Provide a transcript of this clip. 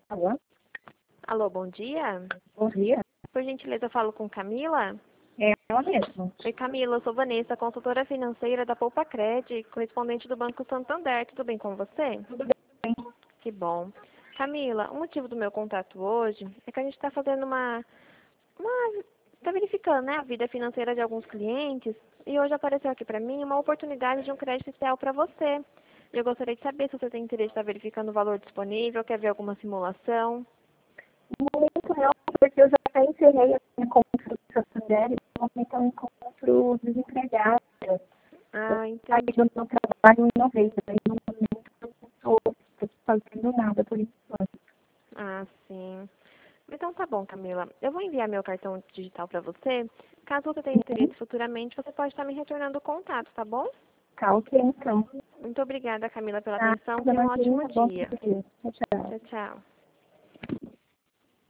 Alô? Alô, bom dia. Bom dia. Por gentileza, eu falo com Camila. É ela mesma. Oi, Camila, eu sou Vanessa, consultora financeira da Poupa Cred, correspondente do Banco Santander. Tudo bem com você? Tudo bem? Que bom. Camila, o motivo do meu contato hoje é que a gente está fazendo está verificando, né, a vida financeira de alguns clientes e hoje apareceu aqui para mim uma oportunidade de um crédito especial para você. E eu gostaria de saber se você tem interesse em estar verificando o valor disponível, quer ver alguma simulação. No momento não, porque eu já até encerrei a minha conta do Santander e no momento eu encontro desempregada. Eu Ah, saí entendi. do meu trabalho em novembro, e no momento eu não estou fazendo nada por enquanto. Ah, sim. Então tá bom, Camila. Eu vou enviar meu cartão digital para você. Caso você tenha interesse futuramente, você pode estar me retornando o contato, tá bom? Tá, ok, então. Muito obrigada, Camila, pela Tá, atenção. Tenha um imagina, ótimo bom dia. dia. Tchau, tchau. Tchau, tchau.